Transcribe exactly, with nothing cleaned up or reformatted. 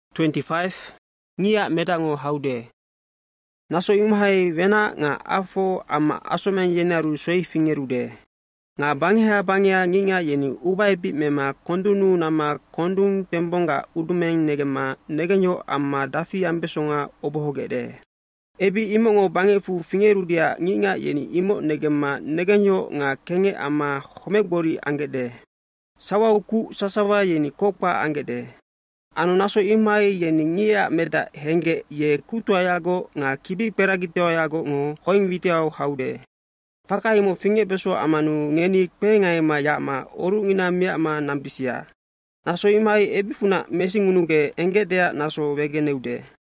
twenty-five ngia medango haude. Naso imhai vena nga afo ama asomen yenaru soi fingerude. Nga bangha bangya nginga yeni ubai bit mema kondunu nama kondung tembonga udumeng negema negenyo ama dafi ambesonga obohogede. Ebi imongo bangefu fingerudia nginga yeni imo negema negenyo nga kenge ama homegbori angede. Sawa uku sasawa yeni kokpa angede. Anu naso imai yeni ngia meda henge ye kutwa yago nga kibi peragiteo yago ngo hoing viteo haude. Faka imo finge beso amanu ngeni pengai ma yama oru ina mia ma nambisia. Naso imai ebifuna mesingunuge engedea naso wegeneude.